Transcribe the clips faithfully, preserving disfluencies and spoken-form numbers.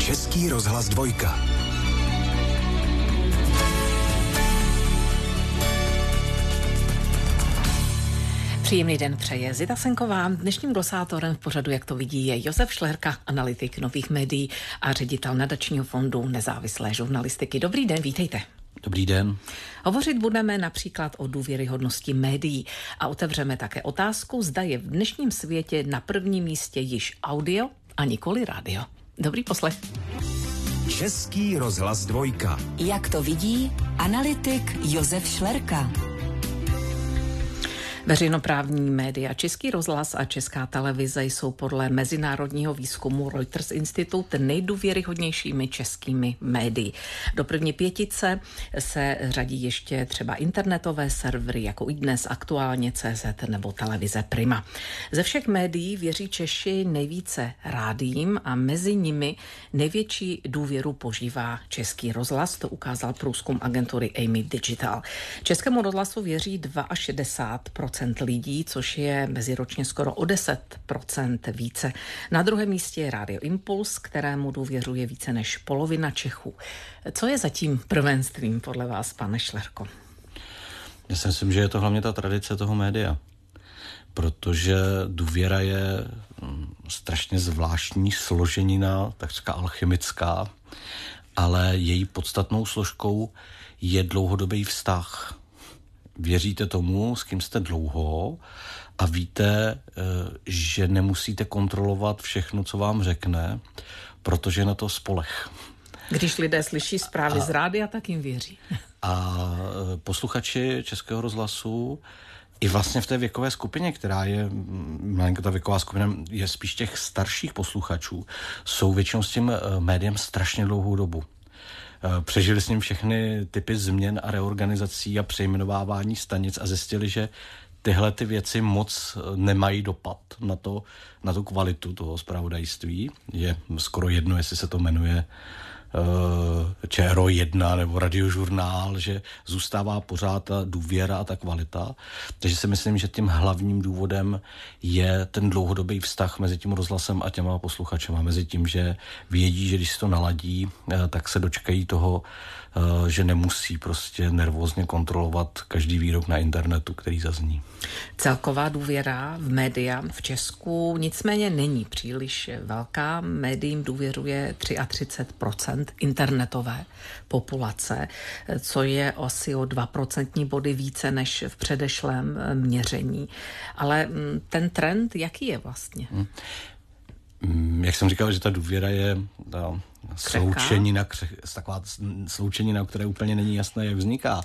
Český rozhlas dvojka. Příjemný den přeje Zita Senková. Dnešním glosátorem v pořadu Jak to vidí je Josef Šlerka, analytik Nových médií a ředitel nadačního fondu nezávislé žurnalistiky. Dobrý den, vítejte. Dobrý den. Hovořit budeme například o důvěryhodnosti médií a otevřeme také otázku, zda je v dnešním světě na prvním místě již audio a nikoli rádio. Dobrý poslech. Český rozhlas dvojka. Jak to vidí analytik Josef Šlerka. Veřejnoprávní média Český rozhlas a Česká televize jsou podle mezinárodního výzkumu Reuters Institute nejdůvěryhodnějšími českými médii. Do první pětice se řadí ještě třeba internetové servery jako iDnes, Aktuálně tečka cé zet nebo televize Prima. Ze všech médií věří Češi nejvíce rádiím a mezi nimi největší důvěru požívá Český rozhlas, to ukázal průzkum agentury Amy Digital. Českému rozhlasu věří šedesát dva procent lidí, což je meziročně skoro o deset procent více. Na druhém místě je Rádio Impuls, kterému důvěřuje více než polovina Čechů. Co je zatím prvenstvím podle vás, pane Šlerko? Já si myslím, že je to hlavně ta tradice toho média, protože důvěra je strašně zvláštní složenina, takřka alchymická, ale její podstatnou složkou je dlouhodobý vztah. Věříte tomu, s kým jste dlouho a víte, že nemusíte kontrolovat všechno, co vám řekne, protože je na to spoleh. Když lidé slyší zprávy a, z rádia, tak jim věří. A posluchači Českého rozhlasu i vlastně v té věkové skupině, která je, malinká ta věková skupina je spíš těch starších posluchačů, jsou většinou s tím médiem strašně dlouhou dobu. Přežili s ním všechny typy změn a reorganizací a přejmenovávání stanic a zjistili, že tyhle ty věci moc nemají dopad na to, na tu kvalitu toho zpravodajství. Je skoro jedno, jestli se to jmenuje ČRO jedna nebo Radiožurnál, že zůstává pořád ta důvěra a ta kvalita. Takže si myslím, že tím hlavním důvodem je ten dlouhodobý vztah mezi tím rozhlasem a těma posluchačema. Mezi tím, že vědí, že když si to naladí, tak se dočkají toho, že nemusí prostě nervózně kontrolovat každý výrok na internetu, který zazní. Celková důvěra v média v Česku nicméně není příliš velká. Médiím důvěřuje třicet tři procent internetové populace, co je asi o dva procentní body více než v předešlém měření. Ale ten trend, jaký je vlastně? Hmm. Jak jsem říkal, že ta důvěra je ta sloučenina, taková sloučenina, které úplně není jasné, jak vzniká.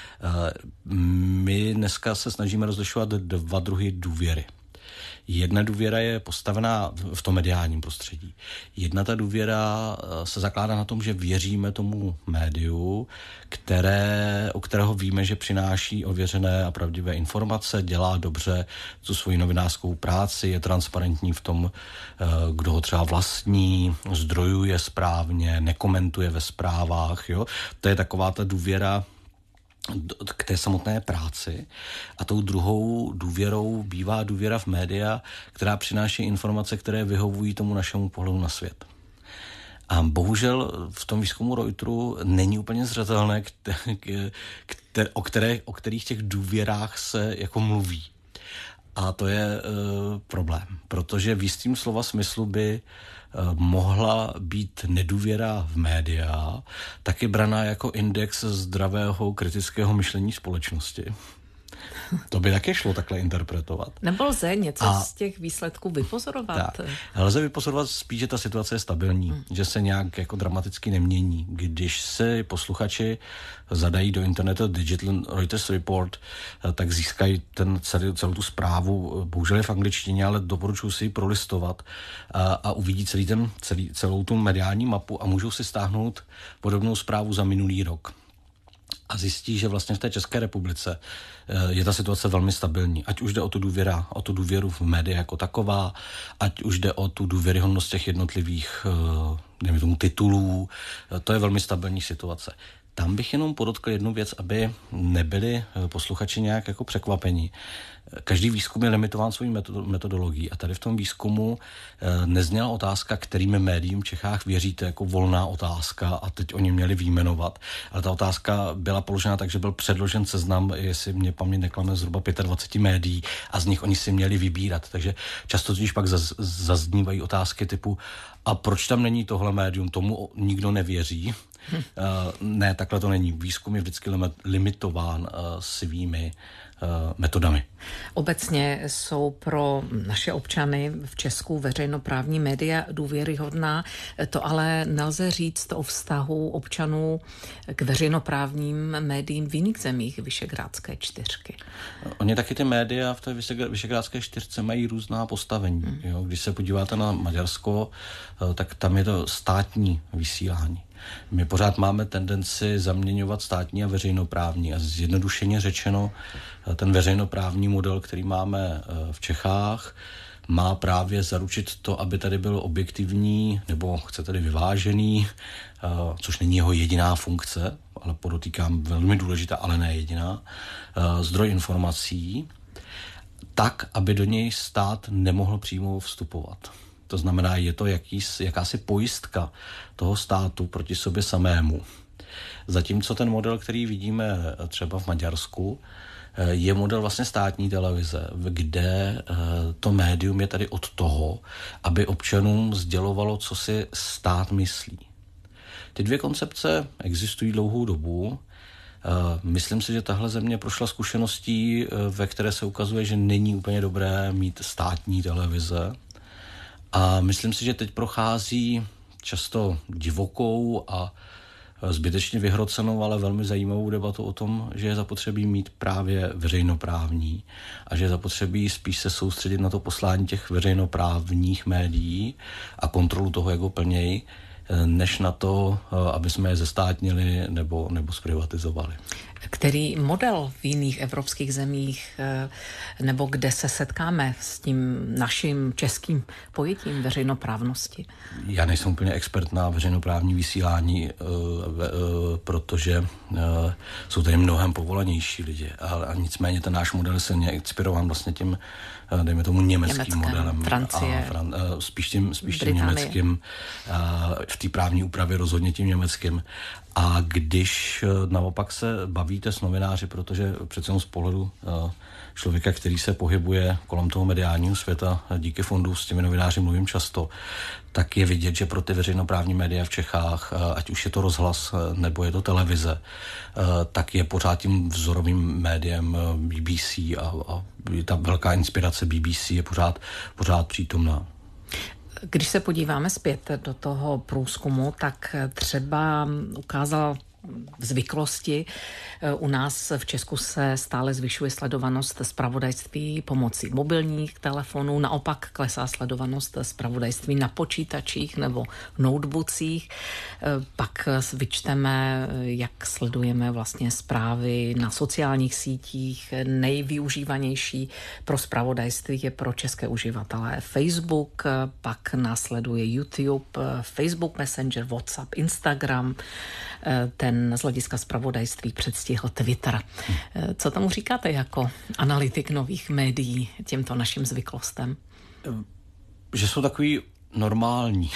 My dneska se snažíme rozlišovat dva druhy důvěry. Jedna důvěra je postavená v tom mediálním prostředí. Jedna ta důvěra se zakládá na tom, že věříme tomu médiu, které, o kterého víme, že přináší ověřené a pravdivé informace, dělá dobře tu svoji novinářskou práci, je transparentní v tom, kdo ho třeba vlastní, zdrojuje správně, nekomentuje ve zprávách. Jo? To je taková ta důvěra k té samotné práci. A tou druhou důvěrou bývá důvěra v média, která přináší informace, které vyhovují tomu našemu pohledu na svět. A bohužel v tom výzkumu Reuteru není úplně zřetelné, které, o, které, o kterých těch důvěrách se jako mluví. A to je e, problém, protože v jistým slova smyslu by e, mohla být nedůvěra v média taky braná jako index zdravého kritického myšlení společnosti. To by taky šlo takhle interpretovat. Nebo lze něco a, z těch výsledků vypozorovat? Tak, lze vypozorovat spíš, že ta situace je stabilní, hmm. že se nějak jako dramaticky nemění. Když se posluchači zadají do internetu Digital Reuters Report, tak získají ten celý, celou tu zprávu, bohužel je v angličtině, ale doporučuji si ji prolistovat a, a uvidí celý ten, celý, celou tu mediální mapu a můžou si stáhnout podobnou zprávu za minulý rok. A zjistí, že vlastně v té České republice je ta situace velmi stabilní. Ať už jde o tu důvěra, o tu důvěru v média jako taková, ať už jde o tu důvěryhodnost těch jednotlivých, nevím tomu, titulů. To je velmi stabilní situace. Tam bych jenom podotkl jednu věc, aby nebyli posluchači nějak jako překvapení. Každý výzkum je limitován svojí metodologií a tady v tom výzkumu nezněla otázka, kterým médiím v Čechách věříte, jako volná otázka a teď oni měli výjmenovat. Ale ta otázka byla položena tak, že byl předložen seznam, jestli mě paměť neklame, zhruba dvacet pět médií a z nich oni si měli vybírat. Takže často totiž pak zaz, zaznívají otázky typu a proč tam není tohle médium, tomu nikdo nevěří. Hm. Uh, ne, takhle to není. Výzkum je vždycky limitován uh, svými metodami. Obecně jsou pro naše občany v Česku veřejnoprávní média důvěryhodná. To ale nelze říct o vztahu občanů k veřejnoprávním médiím v jiných zemích Visegrádské čtyřky. Oni taky ty média v té Visegrádské čtyřce mají různá postavení. Hmm. Jo? Když se podíváte na Maďarsko, tak tam je to státní vysílání. My pořád máme tendenci zaměňovat státní a veřejnoprávní a zjednodušeně řečeno ten veřejnoprávní model, který máme v Čechách, má právě zaručit to, aby tady byl objektivní nebo chcete-li vyvážený, což není jeho jediná funkce, ale podotýkám velmi důležitá, ale ne jediná, zdroj informací, tak, aby do něj stát nemohl přímo vstupovat. To znamená, je to jakýs, jakási pojistka toho státu proti sobě samému. Zatímco ten model, který vidíme třeba v Maďarsku, je model vlastně státní televize, kde to médium je tady od toho, aby občanům sdělovalo, co si stát myslí. Ty dvě koncepce existují dlouhou dobu. Myslím si, že tahle země prošla zkušeností, ve které se ukazuje, že není úplně dobré mít státní televize. A myslím si, že teď prochází často divokou a zbytečně vyhrocenou, ale velmi zajímavou debatu o tom, že je zapotřebí mít právě veřejnoprávní a že je zapotřebí spíš se soustředit na to poslání těch veřejnoprávních médií a kontrolu toho, jak ho plnějí, než na to, aby jsme je zestátnili nebo, nebo zprivatizovali. Který model v jiných evropských zemích nebo kde se setkáme s tím naším českým pojetím veřejnoprávnosti? Já nejsem úplně expert na veřejnoprávní vysílání, protože jsou tady mnohem povolanější lidi, ale nicméně ten náš model je silně inspirován vlastně tím, dejme tomu, německým Německé, modelem. Francie, a Fran, spíš tím, spíš tím německým, v té právní úpravě rozhodně tím německým. A když naopak se bavíte s novináři, protože přece z pohledu člověka, který se pohybuje kolem toho mediálního světa, díky fondu s těmi novináři mluvím často, tak je vidět, že pro ty veřejnoprávní média v Čechách, ať už je to rozhlas nebo je to televize, tak je pořád tím vzorovým médiem B B C a, a ta velká inspirace B B C je pořád, pořád přítomná. Když se podíváme zpět do toho průzkumu, tak třeba ukázal zvyklosti. U nás v Česku se stále zvyšuje sledovanost zpravodajství pomocí mobilních telefonů, naopak klesá sledovanost zpravodajství na počítačích nebo notebookích. Pak vyčteme, jak sledujeme vlastně zprávy na sociálních sítích. Nejvyužívanější pro zpravodajství je pro české uživatele Facebook, pak následuje YouTube, Facebook Messenger, WhatsApp, Instagram. Ten z hlediska zpravodajství předstihl Twitter. Co tomu říkáte jako analytik nových médií těmto našim zvyklostem? Že jsou takový normální.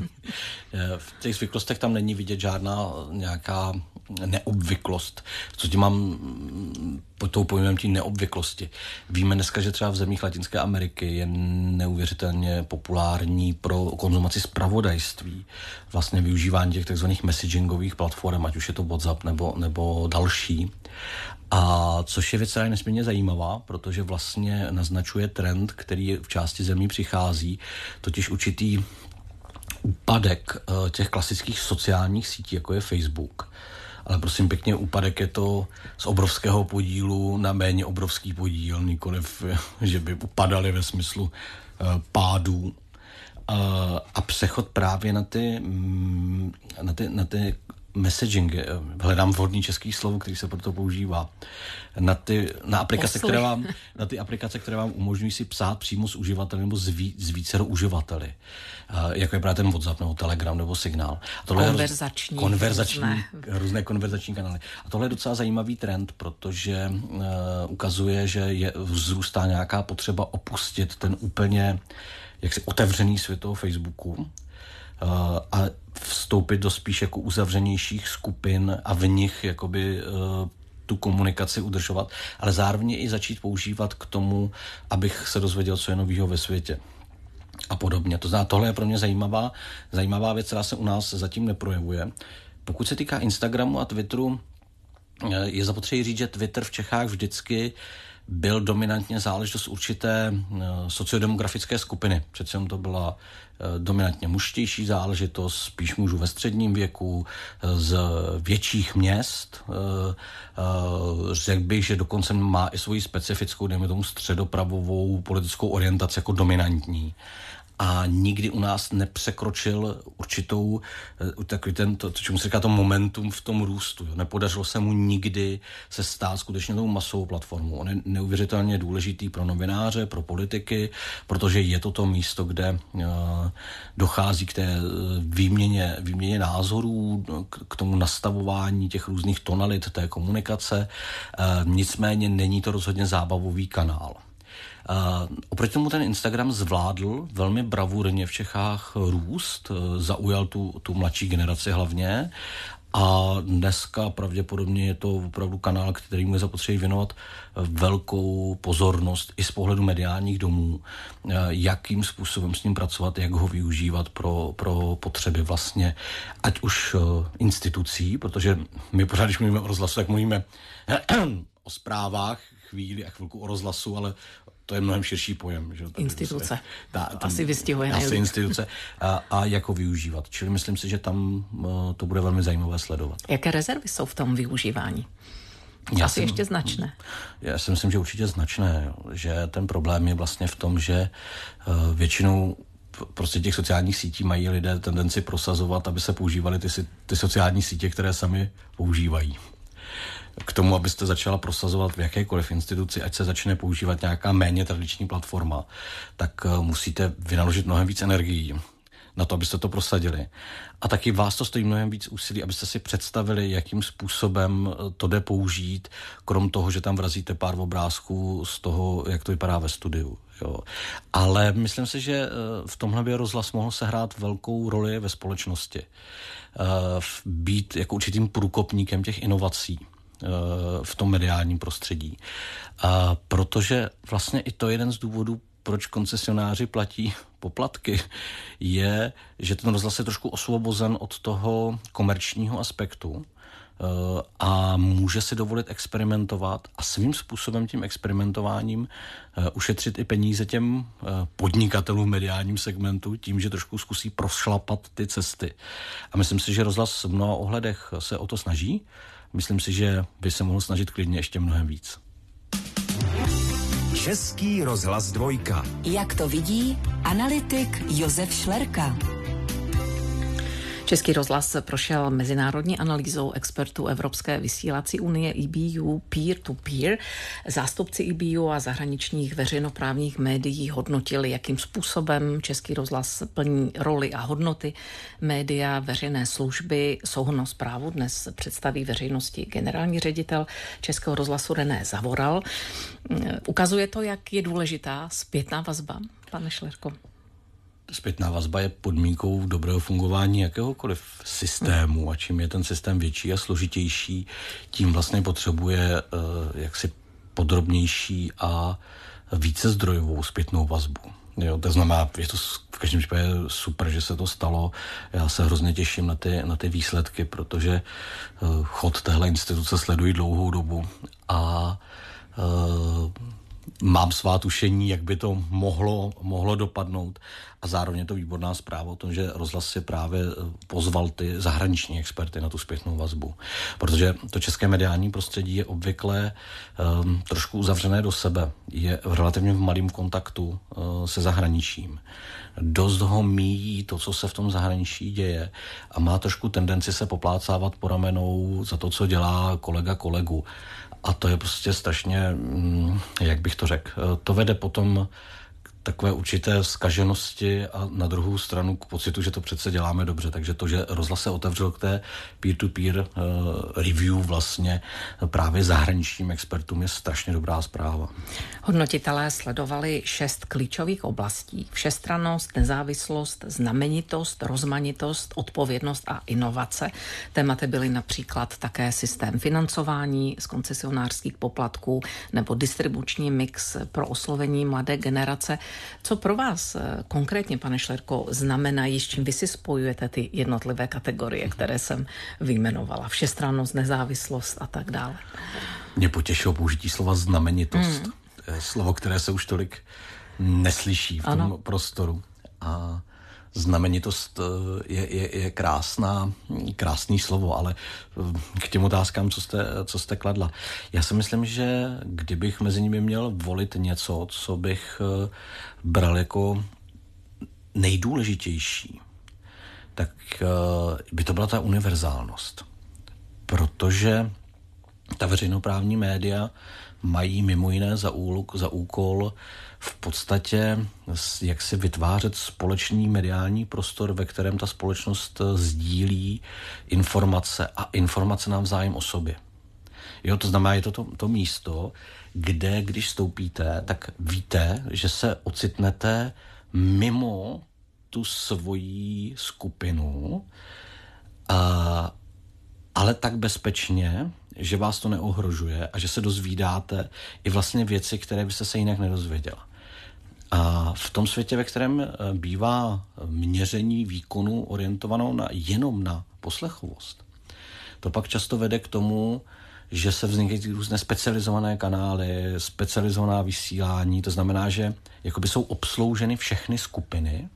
V těch zvyklostech tam není vidět žádná nějaká neobvyklost. Co tím mám pod tou pojmem tí neobvyklosti. Víme dneska, že třeba v zemích Latinské Ameriky je neuvěřitelně populární pro konzumaci zpravodajství. Vlastně využívání těch takzvaných messagingových platform, ať už je to WhatsApp nebo, nebo další. A což je věc, která je nesmírně zajímavá, protože vlastně naznačuje trend, který v části zemí přichází, totiž určitý úpadek těch klasických sociálních sítí, jako je Facebook. Ale prosím pěkně, úpadek je to z obrovského podílu na méně obrovský podíl, nikoliv, že by upadaly ve smyslu uh, pádů. Uh, a přechod právě na ty, na ty, na ty messaging, hledám vhodný český slovo, který se proto používá, na ty, na aplikace, které vám, na ty aplikace, které vám umožňují si psát přímo s uživateli nebo s, ví, s vícero uživateli. Uh, jako je právě ten WhatsApp nebo Telegram nebo Signál. A tohle konverzační. Je roz, konverzační různé. různé konverzační kanály. A tohle je docela zajímavý trend, protože uh, ukazuje, že je, vzrůstá nějaká potřeba opustit ten úplně jaksi otevřený svět toho Facebooku uh, a vstoupit do spíš jako uzavřenějších skupin a v nich jakoby uh, tu komunikaci udržovat, ale zároveň i začít používat k tomu, abych se dozvěděl, co je novýho ve světě a podobně. To znamená, tohle je pro mě zajímavá, zajímavá věc, která se u nás zatím neprojevuje. Pokud se týká Instagramu a Twitteru, je zapotřebí říct, že Twitter v Čechách vždycky byl dominantně záležitost určité sociodemografické skupiny. Přece to byla dominantně mužtější záležitost, spíš mužů ve středním věku, z větších měst. Řekl bych, že dokonce má i svoji specifickou, dejme tomu středopravovou politickou orientaci jako dominantní. A nikdy u nás nepřekročil určitou, takový ten, to, čemu se říká to momentum v tom růstu. Jo. Nepodařilo se mu nikdy se stát skutečně tou masovou platformou. On je neuvěřitelně důležitý pro novináře, pro politiky, protože je to to místo, kde uh, dochází k té výměně, výměně názorů, k, k tomu nastavování těch různých tonalit té komunikace. Uh, nicméně není to rozhodně zábavový kanál. Uh, oproti tomu ten Instagram zvládl velmi bravurně v Čechách růst, uh, zaujal tu, tu mladší generaci hlavně a dneska pravděpodobně je to opravdu kanál, kterýmu je zapotřebí věnovat velkou pozornost i z pohledu mediálních domů, uh, jakým způsobem s ním pracovat, jak ho využívat pro, pro potřeby vlastně, ať už uh, institucí, protože my pořád, když mluvíme o rozhlasu, tak mluvíme o zprávách, chvíli a chvilku o rozhlasu, ale to je mnohem širší pojem. Že? Instituce. Se, ta, tam, asi vystihuje asi instituce. A, a jako využívat. Čili myslím si, že tam uh, to bude velmi zajímavé sledovat. Jaké rezervy jsou v tom využívání? Já asi jsem, ještě značné. Já si myslím, že určitě značné. Jo. Že ten problém je vlastně v tom, že uh, většinou prostě těch sociálních sítí mají lidé tendenci prosazovat, aby se používaly ty, ty sociální sítě, které sami používají. K tomu, abyste začala prosazovat v jakékoliv instituci, ať se začne používat nějaká méně tradiční platforma, tak musíte vynaložit mnohem víc energií na to, abyste to prosadili. A taky vás to stojí mnohem víc úsilí, abyste si představili, jakým způsobem to jde použít, krom toho, že tam vrazíte pár obrázků z toho, jak to vypadá ve studiu. Jo. Ale myslím si, že v tomhle by rozhlas mohl sehrát velkou roli ve společnosti. Být jako určitým průkopníkem těch inovací v tom mediálním prostředí. A protože vlastně i to je jeden z důvodů, proč koncesionáři platí poplatky, je, že ten rozhlas je trošku osvobozen od toho komerčního aspektu a může si dovolit experimentovat a svým způsobem tím experimentováním ušetřit i peníze těm podnikatelům v mediálním segmentu tím, že trošku zkusí prošlapat ty cesty. A myslím si, že rozhlas v mnoha ohledech se o to snaží. Myslím si, že by se mohl snažit klidně ještě mnohem víc. Český rozhlas dvojka. Jak to vidí analytik Josef Šlerka. Český rozhlas prošel mezinárodní analýzou expertů Evropské vysílací unie E B U peer-to-peer. Zástupci E B U a zahraničních veřejnoprávních médií hodnotili, jakým způsobem Český rozhlas plní roli a hodnoty média veřejné služby. Souhrnnou zprávu dnes představí veřejnosti generální ředitel Českého rozhlasu René Zavoral. Ukazuje to, jak je důležitá zpětná vazba, pane Šlerko. Zpětná vazba je podmínkou dobrého fungování jakéhokoliv systému a čím je ten systém větší a složitější, tím vlastně potřebuje uh, jaksi podrobnější a více zdrojovou zpětnou vazbu. Jo, to znamená, je to v každém případě super, že se to stalo. Já se hrozně těším na ty, na ty výsledky, protože uh, chod téhle instituce sledují dlouhou dobu a uh, mám svá tušení, jak by to mohlo, mohlo dopadnout a zároveň je to výborná zpráva o tom, že rozhlas si právě pozval ty zahraniční experty na tu zpětnou vazbu. Protože to české mediální prostředí je obvykle um, trošku uzavřené do sebe. Je relativně v malém kontaktu uh, se zahraničím. Dost ho míjí to, co se v tom zahraničí děje a má trošku tendenci se poplácávat po ramenou za to, co dělá kolega kolegu. A to je prostě strašně, jak bych to řekl, to vede potom k takové určité zkaženosti a na druhou stranu k pocitu, že to přece děláme dobře. Takže to, že rozhlas se otevřel k té peer-to-peer review vlastně právě zahraničním expertům je strašně dobrá zpráva. Hodnotitelé sledovali šest klíčových oblastí. Všestrannost, nezávislost, znamenitost, rozmanitost, odpovědnost a inovace. Tématy byly například také systém financování z koncesionářských poplatků nebo distribuční mix pro oslovení mladé generace. Co pro vás konkrétně, pane Šlerko, znamenají, s čím vy si spojujete ty jednotlivé kategorie, které jsem vyjmenovala? Všestrannost, nezávislost a tak dále. Mě potěšilo použití slova znamenitost. Hmm. To je slovo, které se už tolik neslyší v tom ano. prostoru. A znamenitost je, je, je krásná, krásný slovo, ale k těm otázkám, co jste, co jste kladla. Já si myslím, že kdybych mezi nimi měl volit něco, co bych bral jako nejdůležitější, tak by to byla ta univerzálnost. Protože ta veřejnoprávní média mají mimo jiné za, úl, za úkol v podstatě jak si vytvářet společný mediální prostor, ve kterém ta společnost sdílí informace a informace navzájem o sobě. Jo, to znamená, je to, to to místo, kde, když vstoupíte, tak víte, že se ocitnete mimo tu svoji skupinu, a, ale tak bezpečně, že vás to neohrožuje a že se dozvídáte i vlastně věci, které byste se jinak nedozvěděla. A v tom světě, ve kterém bývá měření výkonu orientovanou na, jenom na poslechovost, to pak často vede k tomu, že se vznikají různé specializované kanály, specializovaná vysílání, to znamená, že jakoby jsou obslouženy všechny skupiny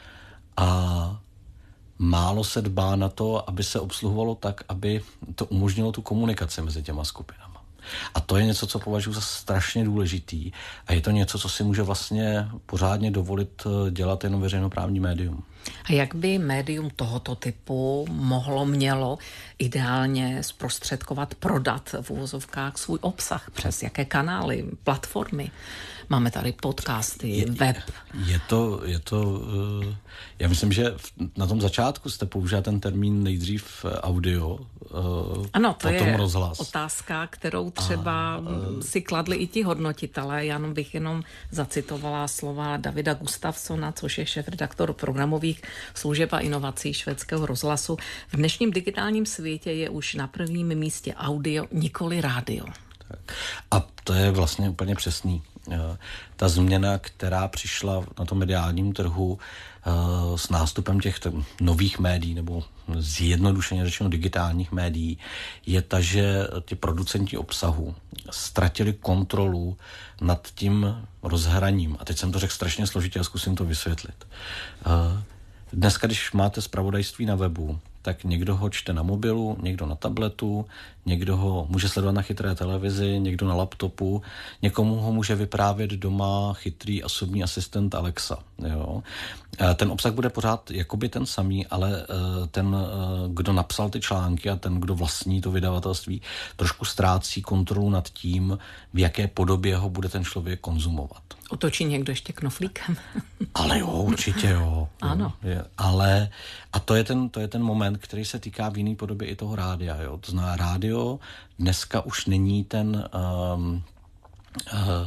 a málo se dbá na to, aby se obsluhovalo tak, aby to umožnilo tu komunikaci mezi těma skupinama. A to je něco, co považuji za strašně důležitý a je to něco, co si může vlastně pořádně dovolit dělat jenom veřejnoprávní médium. A jak by médium tohoto typu mohlo, mělo ideálně zprostředkovat, prodat v uvozovkách svůj obsah? Přes jaké kanály, platformy? Máme tady podcasty, je, web. Je to, je to, já myslím, že na tom začátku jste použila ten termín nejdřív audio, ano, to potom je rozhlas. Otázka, kterou třeba a, si kladli i ti hodnotitelé. Já bych jenom zacitovala slova Davida Gustafsona, což je šéfredaktor programových služeb a inovací švédského rozhlasu. V dnešním digitálním světě je už na prvním místě audio, nikoli rádio. Tak. A to je vlastně úplně přesný. Ta změna, která přišla na tom mediálním trhu s nástupem těch nových médií, nebo zjednodušeně řečeno digitálních médií, je ta, že ti producenti obsahu ztratili kontrolu nad tím rozhraním. A teď jsem to řekl strašně složitě a zkusím to vysvětlit. Dneska, když máte zpravodajství na webu, tak někdo ho čte na mobilu, někdo na tabletu, někdo ho může sledovat na chytré televizi, někdo na laptopu, někomu ho může vyprávět doma chytrý osobní asistent Alexa. Jo. Ten obsah bude pořád jakoby ten samý, ale ten, kdo napsal ty články a ten, kdo vlastní to vydavatelství, trošku ztrácí kontrolu nad tím, v jaké podobě ho bude ten člověk konzumovat. Otočí někdo ještě knoflíkem? Ale jo, určitě jo. Ano. Je, ale a to je, ten, to je ten moment, který se týká v jiné podobě i toho rádia. Jo. To znamená, rádio dneska už není ten um, uh,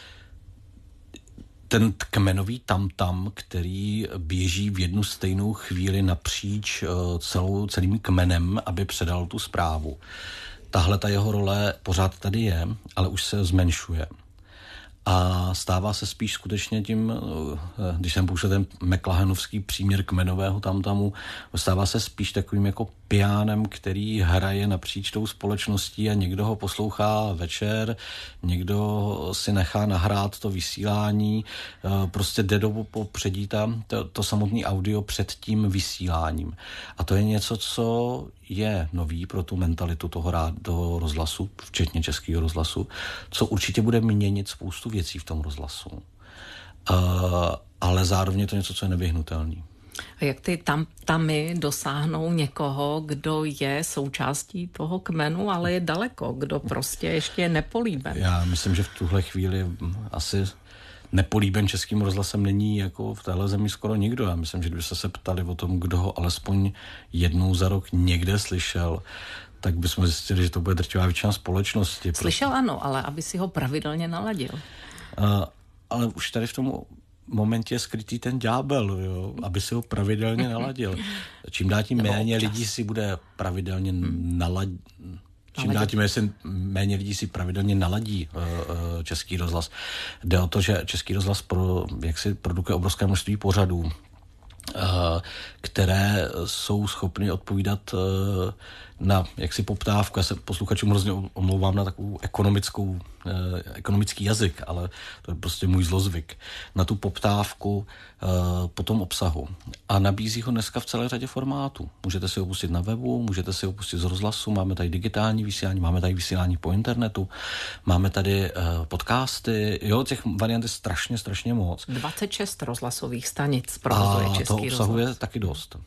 ten kmenový tamtam, který běží v jednu stejnou chvíli napříč uh, celou, celým kmenem, aby předal tu zprávu. Tahle ta jeho role pořád tady je, ale už se zmenšuje. A stává se spíš skutečně tím, když jsem poušel ten McLahenovský příměr kmenového tamtamu, stává se spíš takovým jako pijánem, který hraje napříč tou společností a někdo ho poslouchá večer, někdo si nechá nahrát to vysílání, prostě jde do popředí tam to, to samotné audio před tím vysíláním. A to je něco, co je nový pro tu mentalitu toho, rád, toho rozhlasu, včetně Českého rozhlasu, co určitě bude měnit spoustu věcí v tom rozhlasu. Uh, ale zároveň je to něco, co je nevyhnutelný. A jak ty tam, tamy dosáhnou někoho, kdo je součástí toho kmenu, ale je daleko, kdo prostě ještě je nepolíben? Já myslím, že v tuhle chvíli asi nepolíben Českým rozhlasem není jako v téhle zemi skoro nikdo. Já myslím, že kdybyste se ptali o tom, kdo ho alespoň jednou za rok někde slyšel, tak bychom zjistili, že to bude drtivá většina společnosti. Slyšel proto... ano, ale aby si ho pravidelně naladil. Uh, ale už tady v tom momentě je skrytý ten ďábel, jo, aby si ho pravidelně naladil. Čím dál tím méně lidí si bude pravidelně naladit. Čím dál tím méně lidí si pravidelně naladí uh, uh, Český rozhlas. Jde o to, že Český rozhlas pro, jak si produkuje obrovské množství pořadů, uh, které jsou schopny odpovídat uh, na jaksi poptávku. Já se posluchačům hrozně omlouvám na takovou ekonomickou, eh, ekonomický jazyk, ale to je prostě můj zlozvyk. Na tu poptávku eh, po tom obsahu. A nabízí ho dneska v celé řadě formátů. Můžete si ho pustit na webu, můžete si ho pustit z rozhlasu, máme tady digitální vysílání, máme tady vysílání po internetu, máme tady eh, podcasty, jo, těch variant je strašně, strašně moc. dvacet šest rozhlasových stanic provozuje Český rozhlas. A to obsahuje rozhlas. Taky dost.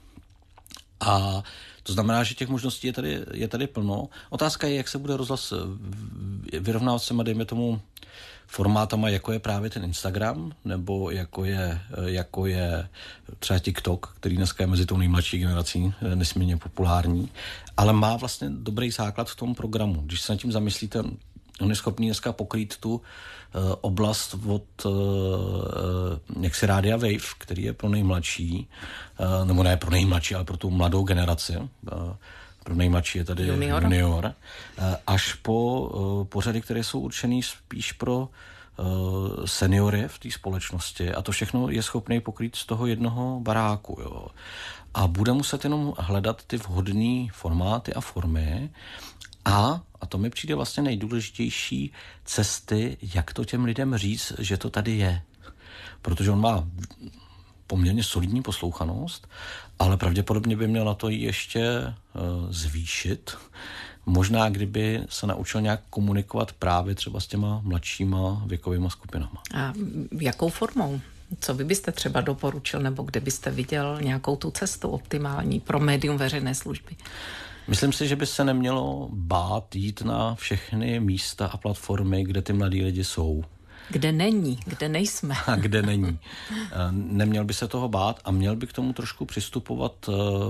A to znamená, že těch možností je tady, je tady plno. Otázka je, jak se bude rozhlas vyrovnávat s těma, dejme tomu, formátama, jako je právě ten Instagram, nebo jako je, jako je třeba TikTok, který dneska je mezi tou nejmladší generací nesmírně populární, ale má vlastně dobrý základ v tom programu. Když se nad tím zamyslíte, on je schopný dneska pokrýt tu uh, oblast od uh, jaksi Rádia Wave, který je pro nejmladší, uh, nebo ne pro nejmladší, ale pro tu mladou generaci. Uh, pro nejmladší je tady Junior, junior uh, až po uh, pořady, které jsou určený spíš pro uh, seniory v té společnosti. A to všechno je schopný pokrýt z toho jednoho baráku. Jo. A bude muset jenom hledat ty vhodné formáty a formy, A, a to mi přijde vlastně nejdůležitější, cesty, jak to těm lidem říct, že to tady je. Protože on má poměrně solidní poslouchanost, ale pravděpodobně by měl na to ještě uh, zvýšit. Možná, kdyby se naučil nějak komunikovat právě třeba s těma mladšíma věkovýma skupinama. A jakou formou? Co vy byste třeba doporučil, nebo kde byste viděl nějakou tu cestu optimální pro médium veřejné služby? Myslím si, že by se nemělo bát jít na všechny místa a platformy, kde ty mladí lidi jsou. Kde není, kde nejsme. A kde není. Neměl by se toho bát a měl by k tomu trošku přistupovat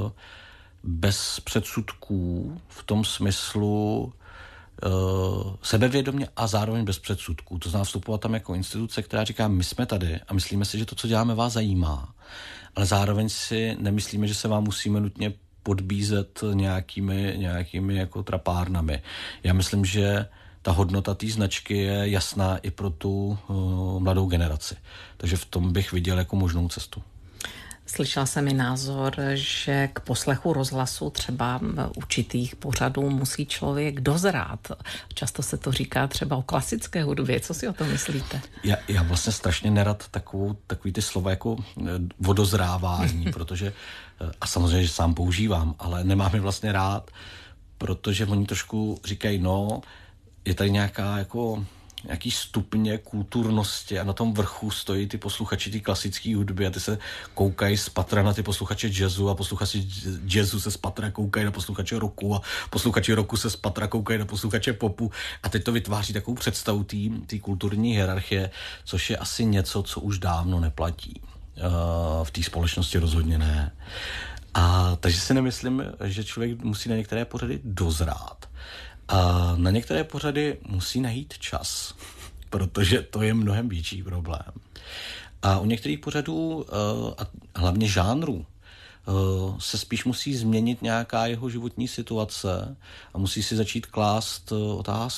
bez předsudků, v tom smyslu sebevědomě a zároveň bez předsudků. To znamená vstupovat tam jako instituce, která říká, my jsme tady a myslíme si, že to, co děláme, vás zajímá. Ale zároveň si nemyslíme, že se vám musíme nutně podbízet nějakými, nějakými jako trapárnami. Já myslím, že ta hodnota té značky je jasná i pro tu uh, mladou generaci. Takže v tom bych viděl jako možnou cestu. Slyšela jsem i názor, že k poslechu rozhlasu třeba určitých pořadů musí člověk dozrát. Často se to říká třeba o klasické hudbě. Co si o tom myslíte? Já, já vlastně strašně nerad takovou, takový ty slova jako vodozrávání, protože, a samozřejmě, že sám používám, ale nemám je vlastně rád, protože oni trošku říkají, no, je tady nějaká jako nějaký stupně kulturnosti a na tom vrchu stojí ty posluchači ty klasické hudby a ty se koukají z patra na ty posluchače jazzu a posluchači jazzu se z patra koukají na posluchače rocku a posluchači rocku se z patra koukají na posluchače popu a teď to vytváří takovou představu té kulturní hierarchie, což je asi něco, co už dávno neplatí. Uh, v té společnosti rozhodně ne. A takže si nemyslím, že člověk musí na některé pořady dozrát. A na některé pořady musí najít čas, protože to je mnohem větší problém. A u některých pořadů, a hlavně žánrů, se spíš musí změnit nějaká jeho životní situace a musí si začít klást otázky.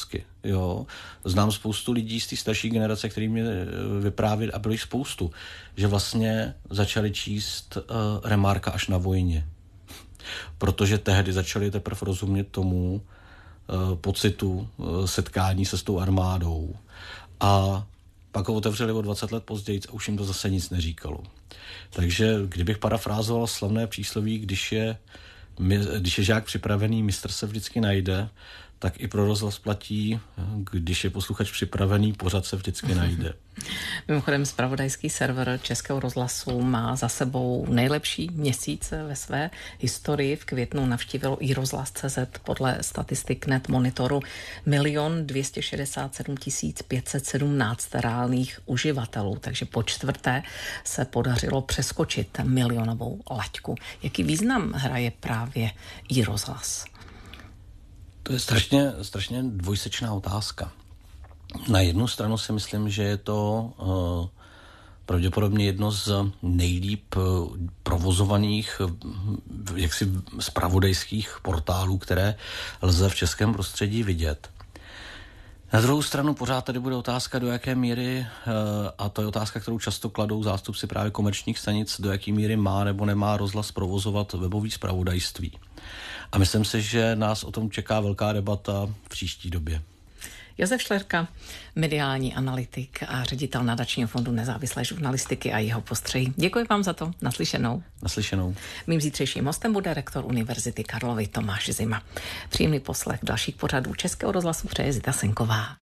Jo. Znám spoustu lidí z té starší generace, který mě vyprávěli, a bylo jich spoustu, že vlastně začali číst uh, Remarka až na vojně. Protože tehdy začali teprve rozumět tomu uh, pocitu uh, setkání se s tou armádou. A pak ho otevřeli o dvacet let později a už jim to zase nic neříkalo. Takže kdybych parafrázoval slavné přísloví, když je, když je žák připravený, mistr se vždycky najde, tak i pro rozhlas platí, když je posluchač připravený, pořad se vždycky najde. Mimochodem, zpravodajský server Českého rozhlasu má za sebou nejlepší měsíc ve své historii. V květnu navštívilo i rozhlas tečka cé zet podle statistik Net Monitoru milion dvě stě šedesát sedm tisíc pět set sedmnáct reálných uživatelů, takže po čtvrté se podařilo přeskočit milionovou laťku. Jaký význam hraje právě i rozhlas? To je strašně, strašně dvojsečná otázka. Na jednu stranu si myslím, že je to uh, pravděpodobně jedno z nejlíp provozovaných uh, jaksi zpravodajských portálů, které lze v českém prostředí vidět. Na druhou stranu pořád tady bude otázka, do jaké míry, uh, a to je otázka, kterou často kladou zástupci právě komerčních stanic, do jaké míry má nebo nemá rozhlas provozovat webový zpravodajství. A myslím si, že nás o tom čeká velká debata v příští době. Josef Šlerka, mediální analytik a ředitel nadačního fondu nezávislé žurnalistiky a jeho postřeji. Děkuji vám za to. Naslyšenou. Naslyšenou. Mým zítřejším hostem bude rektor Univerzity Karlovy Tomáš Zima. Příjemný poslech dalších pořadů Českého rozhlasu přeje Zita Senková.